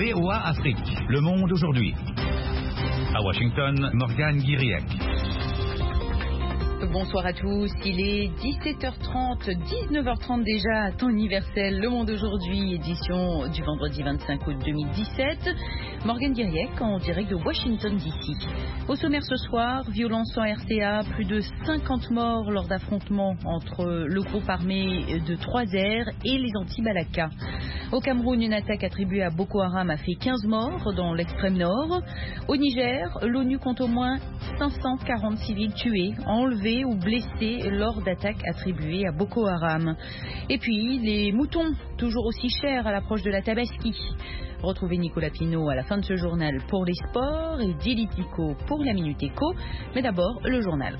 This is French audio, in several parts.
VOA Afrique. Le monde aujourd'hui. À Washington, Morgane Guiriec. Bonsoir à tous, il est 17h30, 19h30 déjà à temps universel, Le Monde aujourd'hui, édition du vendredi 25 août 2017. Morgane Guiriec en direct de Washington DC. Au sommaire ce soir, violence en RCA, plus de 50 morts lors d'affrontements entre le groupe armé de Trois-Airs et les anti-Balaka. Au Cameroun, une attaque attribuée à Boko Haram a fait 15 morts dans l'extrême nord. Au Niger, l'ONU compte au moins 540 civils tués, enlevés ou blessés lors d'attaques attribuées à Boko Haram. Et puis, les moutons, toujours aussi chers à l'approche de la Tabaski. Retrouvez Nicolas Pinault à la fin de ce journal pour les sports et Dili Tico pour la Minute Éco. Mais d'abord, le journal.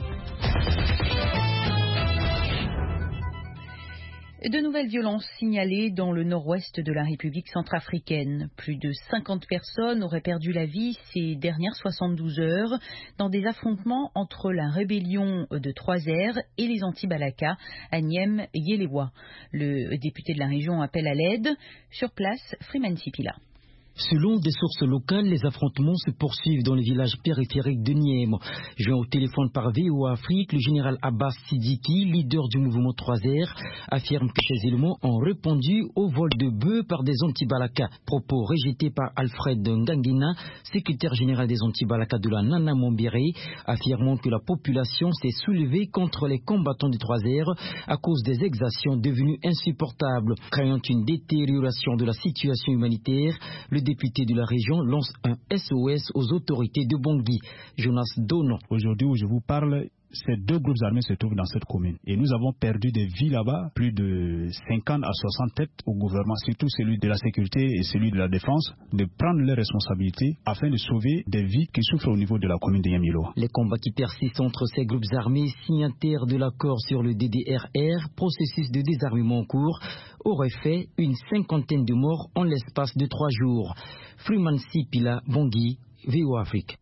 De nouvelles violences signalées dans le nord-ouest de la République centrafricaine. Plus de 50 personnes auraient perdu la vie ces dernières 72 heures dans des affrontements entre la rébellion de Trois-Airs et les anti-Balaka à Niem-Yelewa. Le député de la région appelle à l'aide. Sur place, Freeman Sipila. Selon des sources locales, les affrontements se poursuivent dans le village périphérique de Niem. Joint au téléphone par VOA Afrique, le général Abbas Sidiki, leader du mouvement Trois-Airs, affirme que ces éléments ont répondu au vol de bœufs par des anti-Balaka. Propos rejetés par Alfred Ngangina, secrétaire général des anti-Balaka de la Nana Mombéré, affirmant que la population s'est soulevée contre les combattants du Trois-Airs à cause des exactions devenues insupportables, créant une détérioration de la situation humanitaire. Le député de la région lance un SOS aux autorités de Bangui. Jonas Dono. Aujourd'hui où je vous parle, ces deux groupes armés se trouvent dans cette commune. Et nous avons perdu des vies là-bas, plus de 50 à 60 têtes au gouvernement, surtout celui de la sécurité et celui de la défense, de prendre leurs responsabilités afin de sauver des vies qui souffrent au niveau de la commune de Yamilo. Les combats qui persistent entre ces groupes armés signataires de l'accord sur le DDRR, processus de désarmement en cours, auraient fait une 50aine de morts en l'espace de 3 jours. Freeman Sipila, Bangui, VOA Afrique.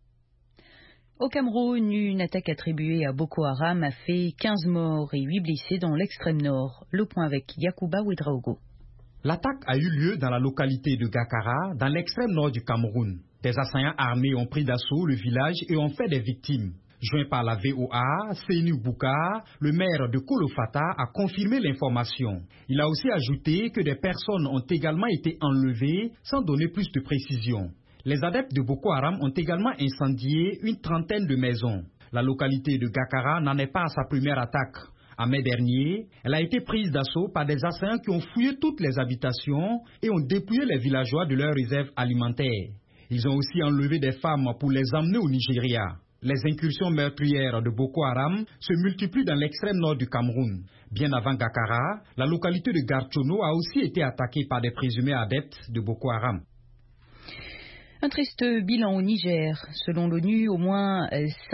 Au Cameroun, une attaque attribuée à Boko Haram a fait 15 morts et 8 blessés dans l'extrême nord. Le point avec Yacouba Ouedraogo. L'attaque a eu lieu dans la localité de Gakara, dans l'extrême nord du Cameroun. Des assaillants armés ont pris d'assaut le village et ont fait des victimes. Joint par la VOA, Seynou Bouka, le maire de Kolofata, a confirmé l'information. Il a aussi ajouté que des personnes ont également été enlevées sans donner plus de précision. Les adeptes de Boko Haram ont également incendié une trentaine de maisons. La localité de Gakara n'en est pas à sa première attaque. En mai dernier, elle a été prise d'assaut par des assaillants qui ont fouillé toutes les habitations et ont dépouillé les villageois de leurs réserves alimentaires. Ils ont aussi enlevé des femmes pour les emmener au Nigeria. Les incursions meurtrières de Boko Haram se multiplient dans l'extrême nord du Cameroun. Bien avant Gakara, la localité de Garchono a aussi été attaquée par des présumés adeptes de Boko Haram. Un triste bilan au Niger. Selon l'ONU, au moins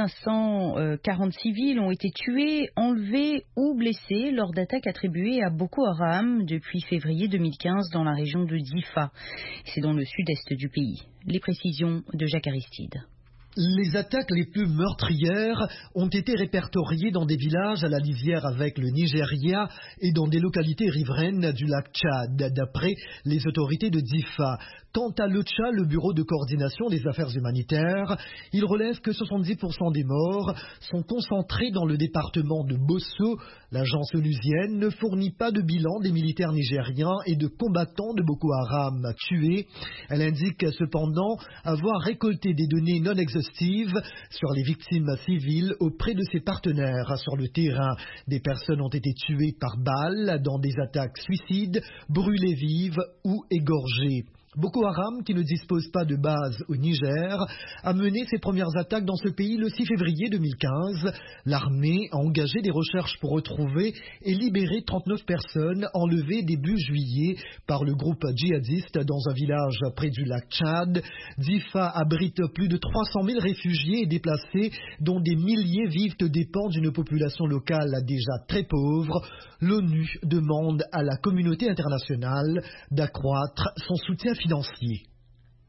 540 civils ont été tués, enlevés ou blessés lors d'attaques attribuées à Boko Haram depuis février 2015 dans la région de Difa. C'est dans le sud-est du pays. Les précisions de Jacques Aristide. Les attaques les plus meurtrières ont été répertoriées dans des villages à la lisière avec le Nigeria et dans des localités riveraines du lac Tchad, d'après les autorités de Difa. Quant à l'OCHA, le Bureau de coordination des affaires humanitaires, il relève que 70% des morts sont concentrés dans le département de Bosso. L'agence onusienne ne fournit pas de bilan des militaires nigériens et de combattants de Boko Haram tués. Elle indique cependant avoir récolté des données non exhaustives sur les victimes civiles auprès de ses partenaires sur le terrain. Des personnes ont été tuées par balles dans des attaques suicides, brûlées vives ou égorgées. Boko Haram, qui ne dispose pas de base au Niger, a mené ses premières attaques dans ce pays le 6 février 2015. L'armée a engagé des recherches pour retrouver et libérer 39 personnes enlevées début juillet par le groupe djihadiste dans un village près du lac Tchad. Difa abrite plus de 300 000 réfugiés et déplacés, dont des milliers vivent aux dépens d'une population locale déjà très pauvre. L'ONU demande à la communauté internationale d'accroître son soutien financier.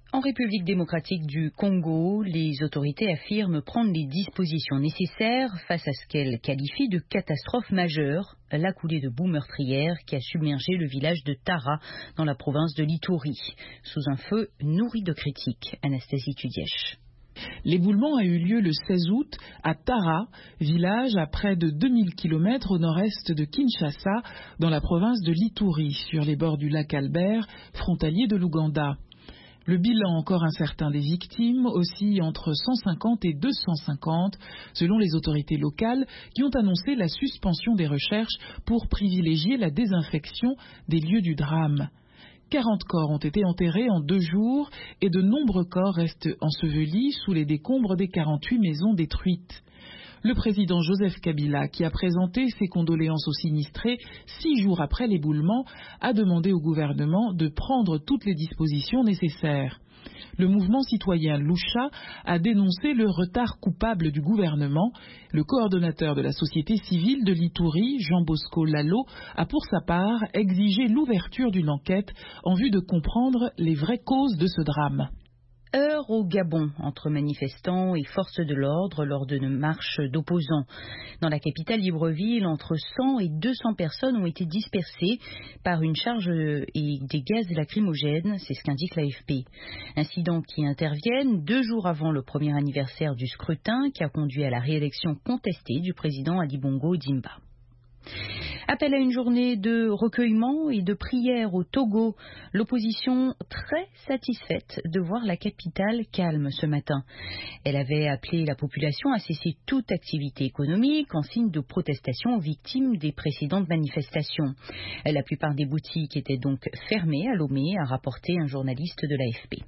En République démocratique du Congo, les autorités affirment prendre les dispositions nécessaires face à ce qu'elles qualifient de catastrophe majeure, la coulée de boue meurtrière qui a submergé le village de Tara dans la province de l'Ituri, sous un feu nourri de critiques. Anastasie Tudièche. L'éboulement a eu lieu le 16 août à Tara, village à près de 2000 km au nord-est de Kinshasa, dans la province de l'Ituri, sur les bords du lac Albert, frontalier de l'Ouganda. Le bilan encore incertain des victimes oscille entre 150 et 250 selon les autorités locales qui ont annoncé la suspension des recherches pour privilégier la désinfection des lieux du drame. 40 corps ont été enterrés en 2 jours et de nombreux corps restent ensevelis sous les décombres des 48 maisons détruites. Le président Joseph Kabila, qui a présenté ses condoléances aux sinistrés 6 jours après l'éboulement, a demandé au gouvernement de prendre toutes les dispositions nécessaires. Le mouvement citoyen Lusha a dénoncé le retard coupable du gouvernement. Le coordonnateur de la société civile de l'Ituri, Jean-Bosco Lalo, a pour sa part exigé l'ouverture d'une enquête en vue de comprendre les vraies causes de ce drame. Heure au Gabon entre manifestants et forces de l'ordre lors d'une marche d'opposants. Dans la capitale Libreville, entre 100 et 200 personnes ont été dispersées par une charge et des gaz lacrymogènes, c'est ce qu'indique l'AFP. Incidents qui interviennent 2 jours avant le premier anniversaire du scrutin qui a conduit à la réélection contestée du président Ali Bongo Ondimba. Appel à une journée de recueillement et de prière au Togo. L'opposition très satisfaite de voir la capitale calme ce matin. Elle avait appelé la population à cesser toute activité économique en signe de protestation aux victimes des précédentes manifestations. La plupart des boutiques étaient donc fermées à Lomé, a rapporté un journaliste de l'AFP.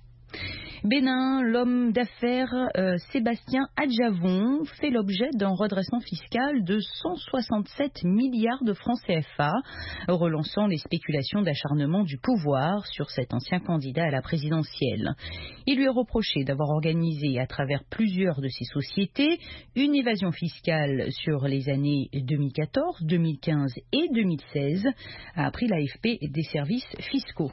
Bénin, l'homme d'affaires Sébastien Adjavon fait l'objet d'un redressement fiscal de 167 milliards de francs CFA, relançant les spéculations d'acharnement du pouvoir sur cet ancien candidat à la présidentielle. Il lui est reproché d'avoir organisé à travers plusieurs de ses sociétés une évasion fiscale sur les années 2014, 2015 et 2016, a appris l'AFP des services fiscaux.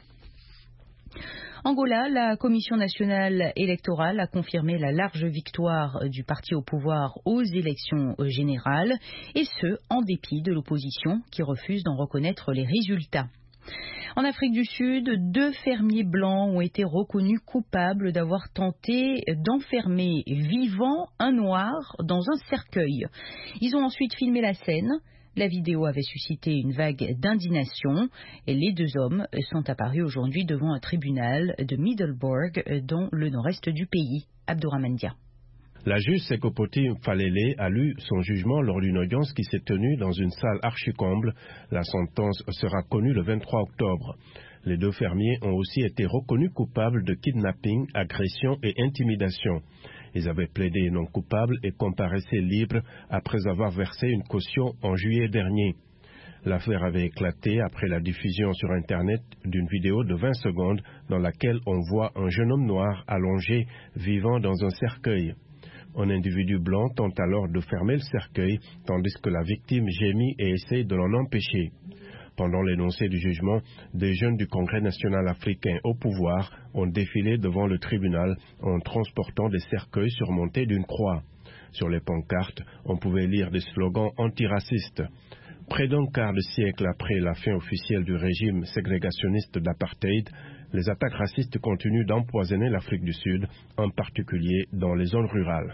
Angola, la Commission nationale électorale a confirmé la large victoire du parti au pouvoir aux élections générales, et ce, en dépit de l'opposition qui refuse d'en reconnaître les résultats. En Afrique du Sud, 2 fermiers blancs ont été reconnus coupables d'avoir tenté d'enfermer vivant un noir dans un cercueil. Ils ont ensuite filmé la scène. La vidéo avait suscité une vague d'indignation et les 2 hommes sont apparus aujourd'hui devant un tribunal de Middelburg dans le nord-est du pays. Abdourahmane Dia. La juge Sekopoti Falele a lu son jugement lors d'une audience qui s'est tenue dans une salle archi-comble. La sentence sera connue le 23 octobre. Les 2 fermiers ont aussi été reconnus coupables de kidnapping, agression et intimidation. Ils avaient plaidé non coupables et comparaissaient libres après avoir versé une caution en juillet dernier. L'affaire avait éclaté après la diffusion sur Internet d'une vidéo de 20 secondes dans laquelle on voit un jeune homme noir allongé vivant dans un cercueil. Un individu blanc tente alors de fermer le cercueil tandis que la victime gémit et essaie de l'en empêcher. Pendant l'énoncé du jugement, des jeunes du Congrès national africain au pouvoir ont défilé devant le tribunal en transportant des cercueils surmontés d'une croix. Sur les pancartes, on pouvait lire des slogans antiracistes. Près d'un quart de siècle après la fin officielle du régime ségrégationniste d'apartheid, les attaques racistes continuent d'empoisonner l'Afrique du Sud, en particulier dans les zones rurales.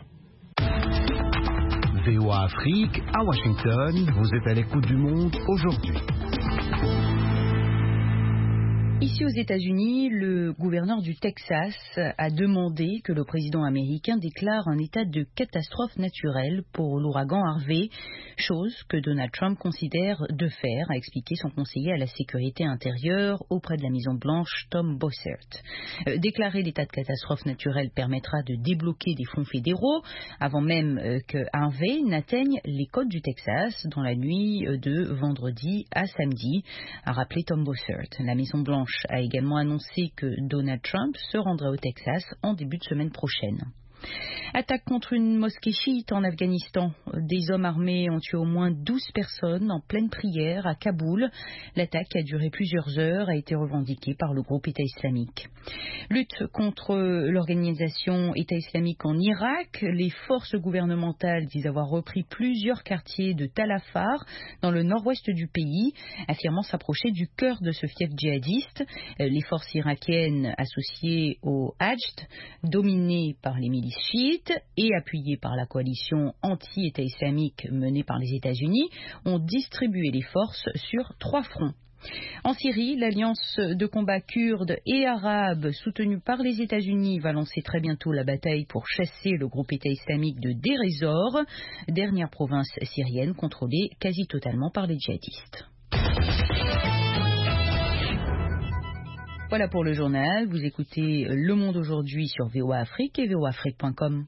VOA Afrique, à Washington, vous êtes à l'écoute du monde aujourd'hui. Ici aux États-Unis, le gouverneur du Texas a demandé que le président américain déclare un état de catastrophe naturelle pour l'ouragan Harvey, chose que Donald Trump considère de faire, a expliqué son conseiller à la sécurité intérieure auprès de la Maison-Blanche, Tom Bossert. Déclarer l'état de catastrophe naturelle permettra de débloquer des fonds fédéraux avant même que Harvey n'atteigne les côtes du Texas dans la nuit de vendredi à samedi, a rappelé Tom Bossert. La Maison-Blanche a également annoncé que Donald Trump se rendrait au Texas en début de semaine prochaine. Attaque contre une mosquée chiite en Afghanistan. Des hommes armés ont tué au moins 12 personnes en pleine prière à Kaboul. L'attaque a duré plusieurs heures, a été revendiquée par le groupe État islamique. Lutte contre l'organisation État islamique en Irak. Les forces gouvernementales disent avoir repris plusieurs quartiers de Tal Afar dans le nord-ouest du pays, affirmant s'approcher du cœur de ce fief djihadiste. Les forces irakiennes associées au Hajd, dominées par les milices chiites et appuyées par la coalition anti-État islamique menée par les États-Unis, ont distribué les forces sur 3 fronts. En Syrie, l'alliance de combat kurde et arabe soutenue par les États-Unis va lancer très bientôt la bataille pour chasser le groupe État islamique de Deir ez-Zor, dernière province syrienne contrôlée quasi totalement par les djihadistes. Voilà pour le journal. Vous écoutez Le Monde aujourd'hui sur VOA Afrique et voaafrique.com.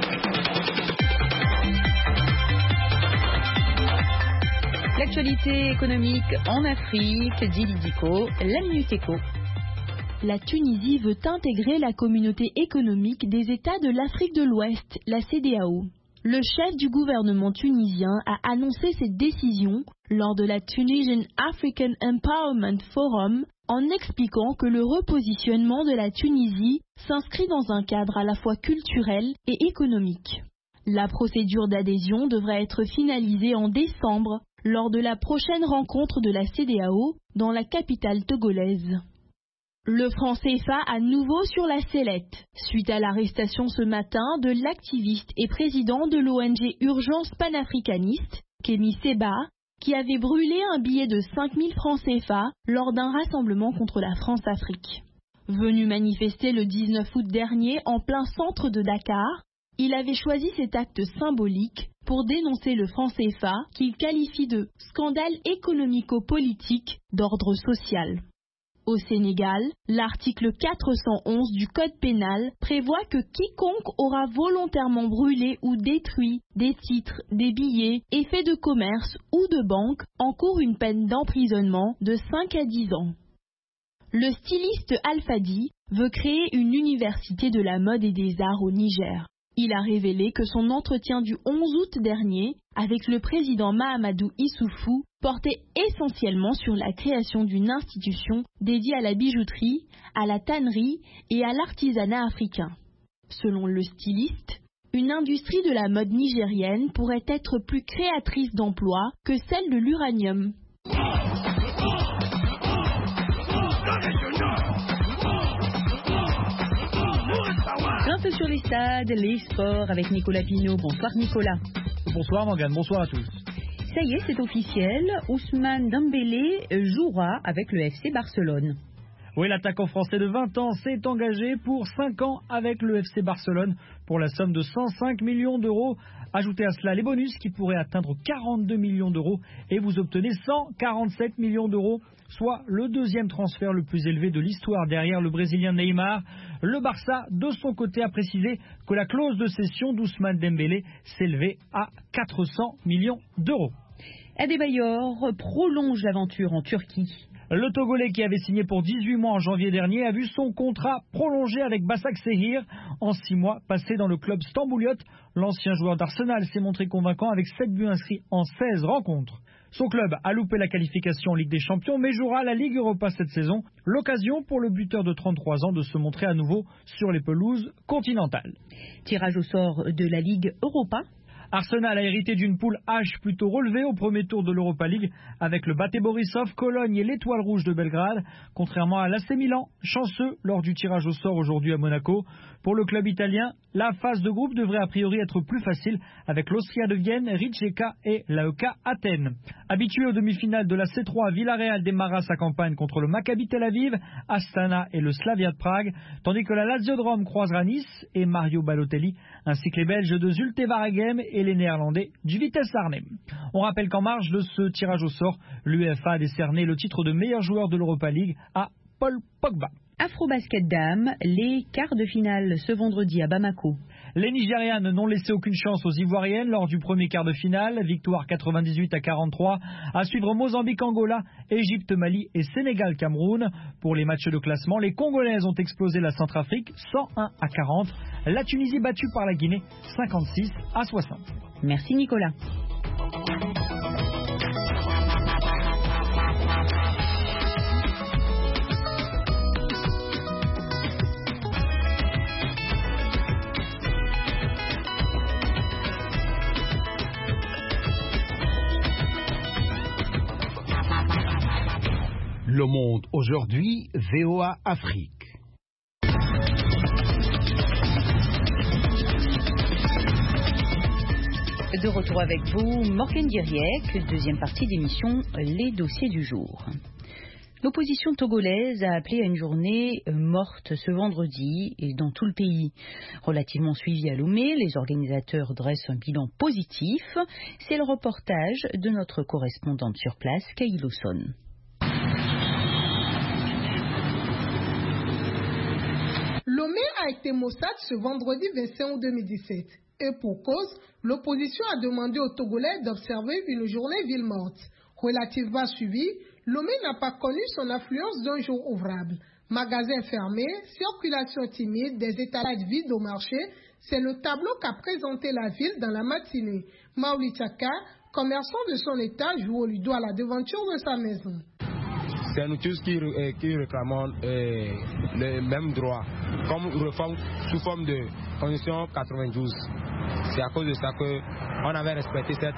L'actualité économique en Afrique, dit Lidiko, la Minute Éco. La Tunisie veut intégrer la communauté économique des États de l'Afrique de l'Ouest, la CEDEAO. Le chef du gouvernement tunisien a annoncé cette décision lors de la Tunisian African Empowerment Forum en expliquant que le repositionnement de la Tunisie s'inscrit dans un cadre à la fois culturel et économique. La procédure d'adhésion devrait être finalisée en décembre lors de la prochaine rencontre de la CEDEAO dans la capitale togolaise. Le franc CFA à nouveau sur la sellette, suite à l'arrestation ce matin de l'activiste et président de l'ONG Urgence panafricaniste, Kémy Séba, qui avait brûlé un billet de 5 000 francs CFA lors d'un rassemblement contre la France-Afrique. Venu manifester le 19 août dernier en plein centre de Dakar, il avait choisi cet acte symbolique pour dénoncer le franc CFA qu'il qualifie de scandale économico-politique d'ordre social. Au Sénégal, l'article 411 du Code pénal prévoit que quiconque aura volontairement brûlé ou détruit des titres, des billets, effets de commerce ou de banque encourt une peine d'emprisonnement de 5 à 10 ans. Le styliste Alfadi veut créer une université de la mode et des arts au Niger. Il a révélé que son entretien du 11 août dernier avec le président Mahamadou Issoufou portait essentiellement sur la création d'une institution dédiée à la bijouterie, à la tannerie et à l'artisanat africain. Selon le styliste, une industrie de la mode nigérienne pourrait être plus créatrice d'emplois que celle de l'uranium. Un peu sur les stades, les sports avec Nicolas Pinault. Bonsoir Nicolas. Bonsoir Morgane, bonsoir à tous. Ça y est, c'est officiel, Ousmane Dembélé jouera avec le FC Barcelone. Oui, l'attaquant français de 20 ans s'est engagé pour 5 ans avec le FC Barcelone pour la somme de 105 millions d'euros. Ajoutez à cela les bonus qui pourraient atteindre 42 millions d'euros et vous obtenez 147 millions d'euros, soit le deuxième transfert le plus élevé de l'histoire derrière le Brésilien Neymar. Le Barça, de son côté, a précisé que la clause de cession d'Ousmane Dembélé s'élevait à 400 millions d'euros. Adebayor prolonge l'aventure en Turquie. Le Togolais qui avait signé pour 18 mois en janvier dernier a vu son contrat prolongé avec Başakşehir en 6 mois passés dans le club stambouliote. L'ancien joueur d'Arsenal s'est montré convaincant avec 7 buts inscrits en 16 rencontres. Son club a loupé la qualification en Ligue des Champions mais jouera la Ligue Europa cette saison. L'occasion pour le buteur de 33 ans de se montrer à nouveau sur les pelouses continentales. Tirage au sort de la Ligue Europa. Arsenal a hérité d'une poule H plutôt relevée au premier tour de l'Europa League avec le Bate Borisov, Cologne et l'Étoile Rouge de Belgrade, contrairement à l'AC Milan, chanceux lors du tirage au sort aujourd'hui à Monaco. Pour le club italien, la phase de groupe devrait a priori être plus facile avec l'Austria de Vienne, Rijeka et l'AEK Athènes. Habitué aux demi-finales de la C3, Villarreal démarra sa campagne contre le Maccabi Tel Aviv, Astana et le Slavia de Prague, tandis que la Lazio de Rome croisera Nice et Mario Balotelli, ainsi que les Belges de Zulte Waregem et les Néerlandais du Vitesse Arnhem. On rappelle qu'en marge de ce tirage au sort, l'UEFA a décerné le titre de meilleur joueur de l'Europa League à Paul Pogba. Afro-basket dames, les quarts de finale ce vendredi à Bamako. Les Nigérianes n'ont laissé aucune chance aux Ivoiriennes lors du premier quart de finale. Victoire 98-43. À suivre Mozambique-Angola, Égypte-Mali et Sénégal-Cameroun. Pour les matchs de classement, les Congolaises ont explosé la Centrafrique 101-40. La Tunisie battue par la Guinée 56-60. Merci Nicolas. Le Monde aujourd'hui, VOA Afrique. De retour avec vous, Morgane Diriek, deuxième partie d'émission Les dossiers du jour. L'opposition togolaise a appelé à une journée morte ce vendredi et dans tout le pays. Relativement suivi à Lomé, les organisateurs dressent un bilan positif. C'est le reportage de notre correspondante sur place, Kaï Lawson. Lomé a été maussade ce vendredi 25 août 2017. Et pour cause, l'opposition a demandé aux Togolais d'observer une journée ville morte. Relativement suivie, Lomé n'a pas connu son affluence d'un jour ouvrable. Magasins fermés, circulation timide, des étalages vides au marché, c'est le tableau qu'a présenté la ville dans la matinée. Maouli Tchaka, commerçant de son état, joue lui doigt la devanture de sa maison. C'est nous tous qui réclamons les mêmes droits, comme réforme sous forme de constitution 92. C'est à cause de ça qu'on avait respecté cet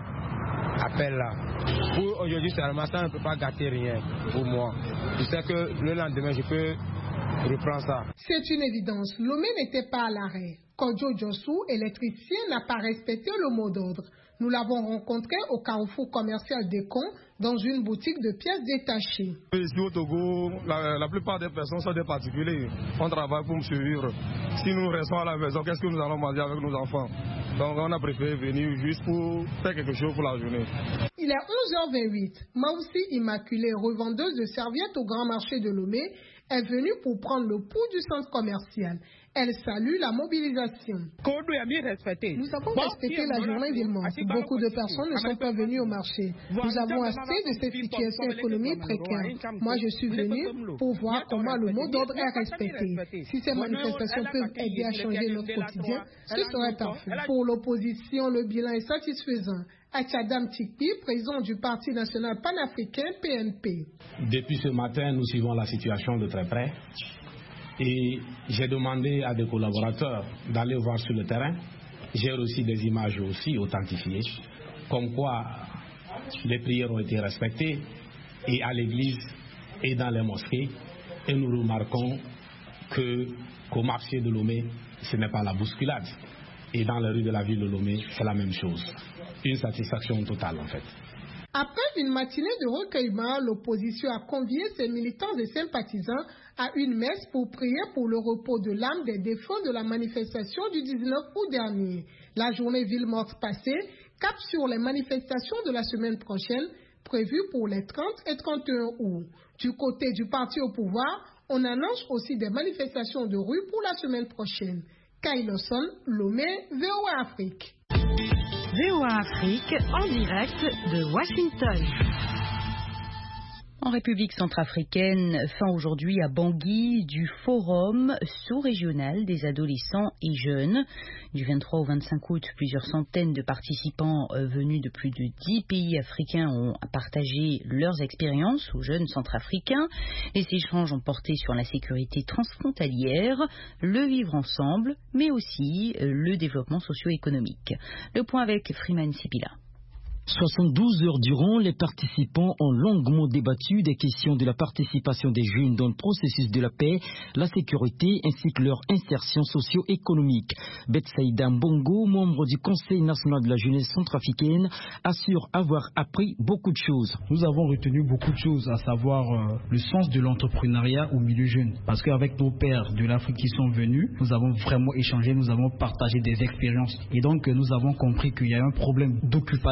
appel-là. Pour aujourd'hui seulement, ça ne peut pas gâter rien pour moi. Je sais que le lendemain, je peux reprendre ça. C'est une évidence. Lomé n'était pas à l'arrêt. Kodjo Jossou, électricien, n'a pas respecté le mot d'ordre. Nous l'avons rencontré au carrefour commercial d'Ekon, dans une boutique de pièces détachées. Ici au Togo, la plupart des personnes sont des particuliers. On travaille pour me survivre. Si nous restons à la maison, qu'est-ce que nous allons manger avec nos enfants? Donc on a préféré venir juste pour faire quelque chose pour la journée. Il est 11h28. Maoussi Immaculée, revendeuse de serviettes au grand marché de Lomé, est venue pour prendre le pouls du centre commercial. Elle salue la mobilisation. Nous avons respecté la journée ville morte. Beaucoup de personnes ne sont pas venues au marché. Nous avons assez de cette situation économique précaire. Moi, je suis venue pour voir comment le mot d'ordre est respecté. Si ces manifestations peuvent aider à changer notre quotidien, ce serait parfait. Pour l'opposition, le bilan est satisfaisant. Achadam Tikpi, président du Parti national panafricain PNP. Depuis ce matin, nous suivons la situation de très près. Et j'ai demandé à des collaborateurs d'aller voir sur le terrain. J'ai reçu des images aussi authentifiées, comme quoi les prières ont été respectées, et à l'église et dans les mosquées. Et nous remarquons qu'au marché de Lomé, ce n'est pas la bousculade. Et dans les rues de la ville de Lomé, c'est la même chose. Une satisfaction totale en fait. Après une matinée de recueillement, l'opposition a convié ses militants et sympathisants à une messe pour prier pour le repos de l'âme des défunts de la manifestation du 19 août dernier. La journée ville morte passée cap sur les manifestations de la semaine prochaine, prévues pour les 30 et 31 août. Du côté du parti au pouvoir, on annonce aussi des manifestations de rue pour la semaine prochaine. Kaï Lawson, Lomé, VOA Afrique. VOA Afrique, en direct de Washington. En République centrafricaine, fin aujourd'hui à Bangui du Forum sous-régional des adolescents et jeunes. Du 23 au 25 août, plusieurs centaines de participants venus de plus de 10 pays africains ont partagé leurs expériences aux jeunes centrafricains. Les échanges ont porté sur la sécurité transfrontalière, le vivre ensemble, mais aussi le développement socio-économique. Le point avec Freeman Sipila. 72 heures durant, les participants ont longuement débattu des questions de la participation des jeunes dans le processus de la paix, la sécurité ainsi que leur insertion socio-économique. Betsaïda Mbongo, membre du Conseil national de la jeunesse centrafricaine, assure avoir appris beaucoup de choses. Nous avons retenu beaucoup de choses, à savoir le sens de l'entrepreneuriat au milieu jeune. Parce qu'avec nos pères de l'Afrique qui sont venus, nous avons vraiment échangé, nous avons partagé des expériences. Et donc nous avons compris qu'il y a un problème d'occupation.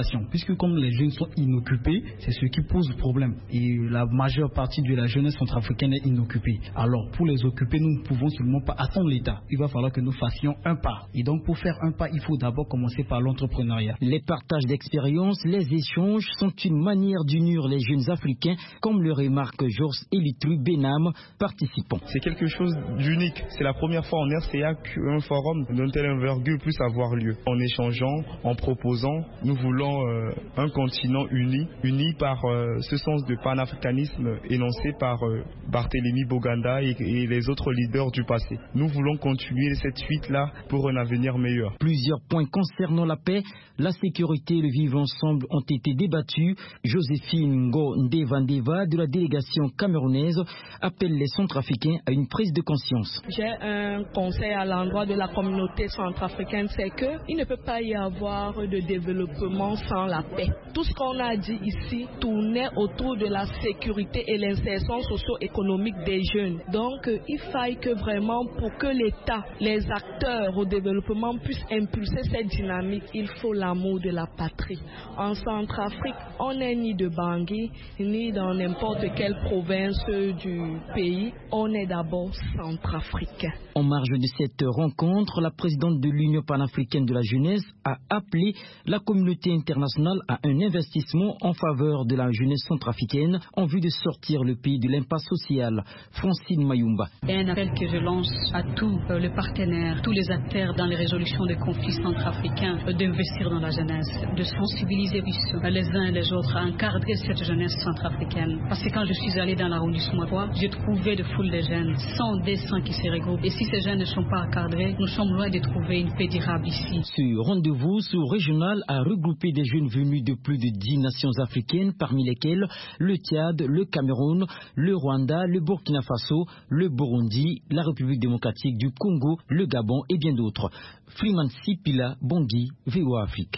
puisque comme les jeunes sont inoccupés, c'est ce qui pose problème. Et la majeure partie de la jeunesse centrafricaine est inoccupée. Alors pour les occuper, nous ne pouvons seulement pas attendre l'État. Il va falloir que nous fassions un pas. Et donc pour faire un pas, il faut d'abord commencer par l'entrepreneuriat. Les partages d'expériences, les échanges sont une manière d'unir les jeunes africains, comme le remarque Georges Elitru Benam, participant. C'est quelque chose d'unique. C'est la première fois en RCA qu'un forum d'une telle envergure puisse avoir lieu. En échangeant, en proposant, nous voulons un continent uni par ce sens de panafricanisme énoncé par Barthélemy Boganda et les autres leaders du passé. Nous voulons continuer cette suite-là pour un avenir meilleur. Plusieurs points concernant la paix, la sécurité et le vivre ensemble ont été débattus. Joséphine Ngo Ndevandeva de la délégation camerounaise appelle les Centrafricains à une prise de conscience. J'ai un conseil à l'endroit de la communauté centrafricaine, c'est qu'il ne peut pas y avoir de développement sans la paix. Tout ce qu'on a dit ici tournait autour de la sécurité et l'insertion socio-économique des jeunes. Donc il faille que vraiment pour que l'État, les acteurs au développement puissent impulser cette dynamique, il faut l'amour de la patrie. En Centrafrique, on n'est ni de Bangui, ni dans n'importe quelle province du pays, on est d'abord centrafricain. En marge de cette rencontre, la présidente de l'Union panafricaine de la jeunesse a appelé la communauté internationale à un investissement en faveur de la jeunesse centrafricaine en vue de sortir le pays de l'impasse sociale. Francine Mayumba. Et un appel que je lance à tous les partenaires, tous les acteurs dans les résolutions des conflits centrafricains d'investir dans la jeunesse, de sensibiliser les uns et les autres à encadrer cette jeunesse centrafricaine. Parce que quand je suis allé dans l'arrondissement 3, j'ai trouvé de foules de jeunes, 100 qui se regroupent. Et si ces jeunes ne sont pas encadrés, nous sommes loin de trouver une paix durable ici. Ce rendez-vous sous-régional a regroupé des jeunes venus de plus de 10 nations africaines, parmi lesquelles le Tchad, le Cameroun, le Rwanda, le Burkina Faso, le Burundi, la République démocratique du Congo, le Gabon et bien d'autres. Freeman Sipila, Bangui, VOA Afrique.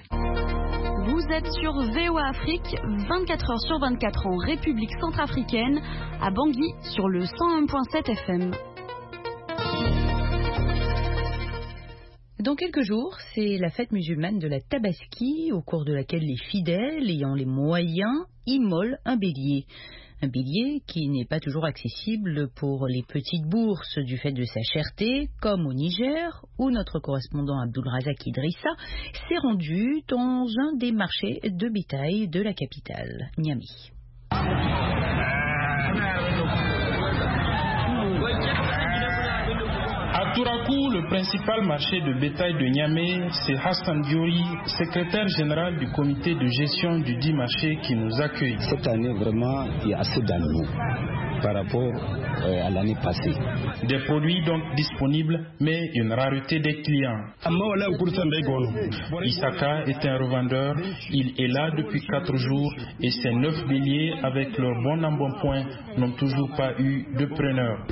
Vous êtes sur VOA Afrique, 24 heures sur 24 en République centrafricaine, à Bangui sur le 101.7 FM. Dans quelques jours, c'est la fête musulmane de la Tabaski, au cours de laquelle les fidèles ayant les moyens immolent un bélier. Un bélier qui n'est pas toujours accessible pour les petites bourses du fait de sa cherté, comme au Niger, où notre correspondant Abdulrazak Idrissa s'est rendu dans un des marchés de bétail de la capitale, Niamey. À Tourakou, le principal marché de bétail de Niamey, c'est Hassan Diori, secrétaire général du comité de gestion du dit marché qui nous accueille. Cette année, vraiment, il y a assez d'animaux par rapport à l'année passée. Des produits donc disponibles, mais une rareté des clients. Isaka est un revendeur. Il est là depuis 4 jours et ses 9 béliers, avec leur bon embonpoint, n'ont toujours pas eu de preneur.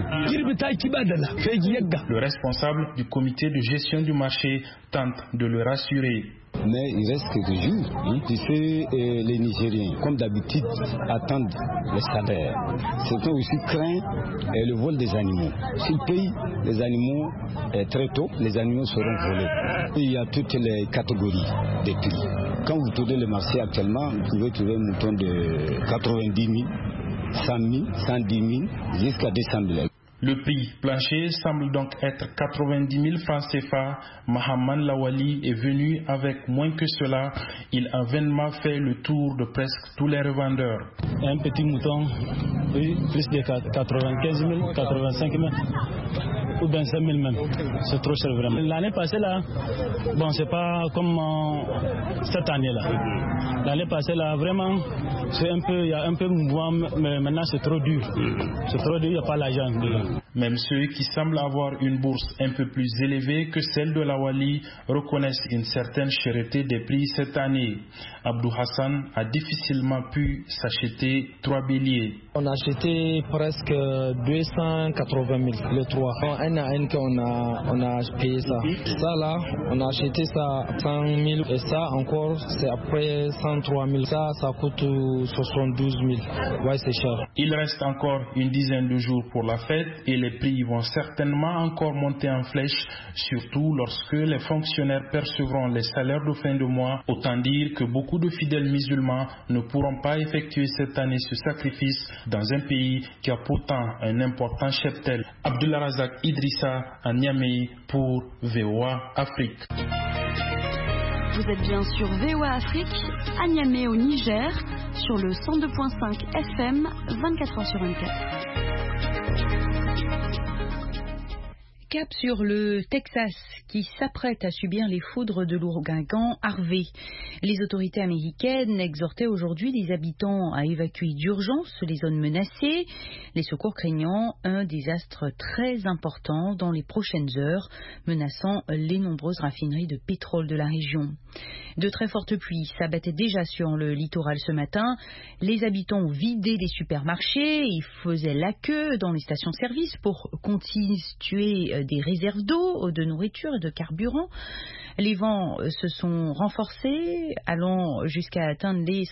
Le responsable du comité de gestion du marché tente de le rassurer. Mais il reste quelques jours. Tu sais, les Nigériens, comme d'habitude, attendent les salaires. Certains aussi craignent le vol des animaux. S'ils payent les animaux très tôt, les animaux seront volés. Il y a toutes les catégories de prix. Quand vous tournez le marché actuellement, vous pouvez trouver un mouton de 90 000, 100 000, 110 000, jusqu'à 200 000. Le prix plancher semble donc être 90 000 francs CFA. Mahaman Lawali est venu avec moins que cela. Il a vainement fait le tour de presque tous les revendeurs. Un petit mouton, oui, plus de 95 000, 85 000. Ou bien 5 000 même. C'est trop cher vraiment. L'année passée là, bon c'est pas comme cette année là. L'année passée là, vraiment, c'est un peu, il y a un peu de mouvement, mais maintenant c'est trop dur. C'est trop dur, il n'y a pas l'argent dedans. Même ceux qui semblent avoir une bourse un peu plus élevée que celle de la Wali reconnaissent une certaine cherté des prix cette année. Abdou Hassan a difficilement pu s'acheter 3 béliers. On a acheté presque 280 000, les 3. Un à un qu'on a payé ça. Ça là, on a acheté ça 100 000 et ça encore c'est après 103 000. Ça coûte 72 000. Ouais, c'est cher. Il reste encore une dizaine de jours pour la fête et les prix vont certainement encore monter en flèche, surtout lorsque les fonctionnaires percevront les salaires de fin de mois. Autant dire que beaucoup de fidèles musulmans ne pourront pas effectuer cette année ce sacrifice dans un pays qui a pourtant un important cheptel. Abdullah Razak Idrissa à Niamey pour VOA Afrique. Vous êtes bien sur VOA Afrique, à Niamey au Niger, sur le 102.5 FM, 24h sur 24. Cap sur le Texas qui s'apprête à subir les foudres de l'ouragan Harvey. Les autorités américaines exhortaient aujourd'hui les habitants à évacuer d'urgence les zones menacées, les secours craignant un désastre très important dans les prochaines heures, menaçant les nombreuses raffineries de pétrole de la région. De très fortes pluies s'abattaient déjà sur le littoral ce matin. Les habitants ont vidé les supermarchés et faisaient la queue dans les stations-service pour constituer des réserves d'eau, de nourriture et de carburant. Les vents se sont renforcés, allant jusqu'à atteindre les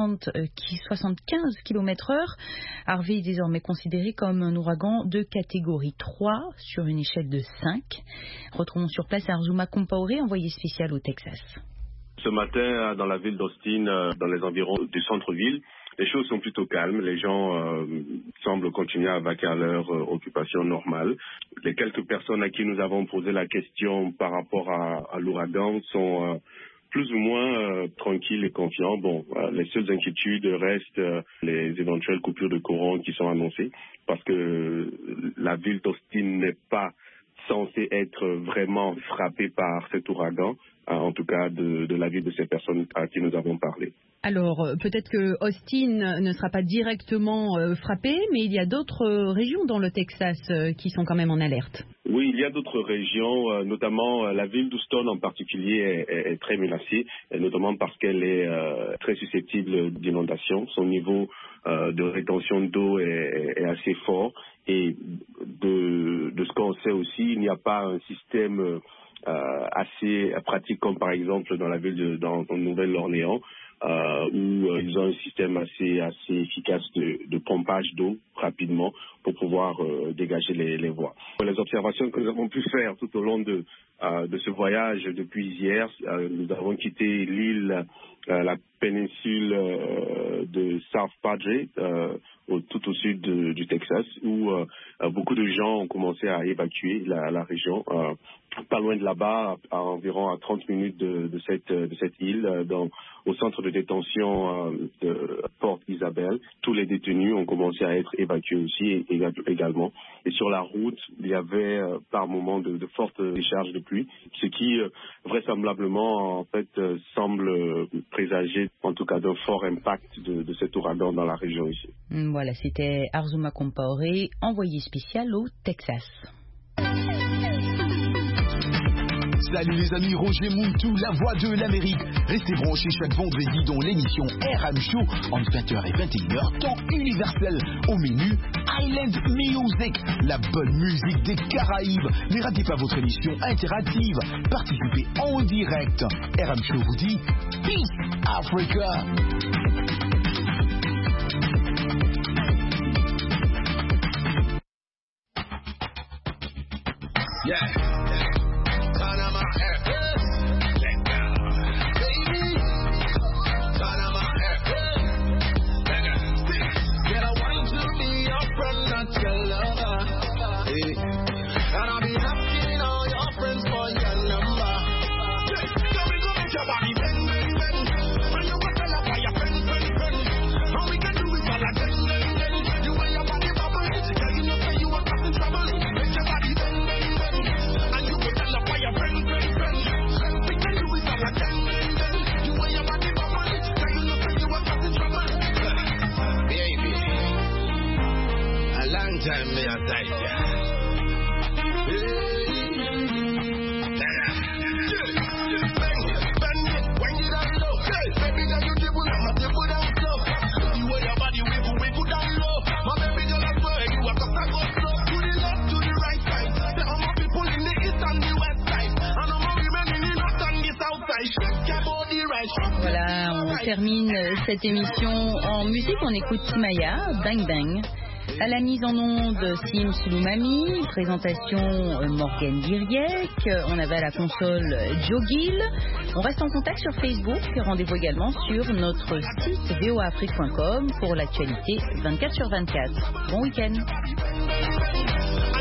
175 km/h. Harvey est désormais considéré comme un ouragan de catégorie 3 sur une échelle de 5. Retrouvons sur place Arzouma Compaoré, envoyé spécial au Texas. Ce matin, dans la ville d'Austin, dans les environs du centre-ville, les choses sont plutôt calmes. Les gens semblent continuer à vaquer à leur occupation normale. Les quelques personnes à qui nous avons posé la question par rapport à l'ouragan sont plus ou moins tranquilles et confiants. Bon, les seules inquiétudes restent les éventuelles coupures de courant qui sont annoncées parce que la ville d'Austin n'est pas censée être vraiment frappée par cet ouragan, en tout cas de l'avis de ces personnes à qui nous avons parlé. Alors, peut-être que Austin ne sera pas directement frappée, mais il y a d'autres régions dans le Texas qui sont quand même en alerte. Oui, il y a d'autres régions, notamment la ville d'Houston en particulier est très menacée, notamment parce qu'elle est très susceptible d'inondations. Son niveau de rétention d'eau est assez fort et de ce qu'on sait aussi, il n'y a pas un système assez pratique comme par exemple dans la ville dans Nouvelle-Orléans où ils ont un système assez efficace de pompage d'eau rapidement pour pouvoir dégager les voies. Les observations que nous avons pu faire tout au long de ce voyage depuis hier, nous avons quitté l'île, la péninsule de South Padre, tout au sud du Texas, où beaucoup de gens ont commencé à évacuer la région. Pas loin de là-bas, à environ 30 minutes de cette île, au centre de détention de Port Isabel, tous les détenus ont commencé à être évacués aussi également. Et sur la route, il y avait par moments de fortes décharges de pluie, ce qui vraisemblablement en fait semble présager en tout cas d'un fort impact de cet ouragan dans la région ici. Voilà, c'était Arzouma Compaoré, envoyé spécial au Texas. Salut les amis, Roger Moutou, la voix de l'Amérique. Restez branchés chaque vendredi dans l'émission RM Show entre 20h et 21h, temps universel. Au menu, Island Music, la bonne musique des Caraïbes. Ne ratez pas votre émission interactive. Participez en direct. RM Show vous dit Peace Africa. Yeah. Voilà, on termine cette émission en musique. On écoute Timaya, Bang Bang. À la mise en onde, Sim Sloumami, présentation Morgane Diriec, on avait à la console Joe Gill. On reste en contact sur Facebook, rendez-vous également sur notre site voaafrique.com pour l'actualité 24/24. Bon week-end.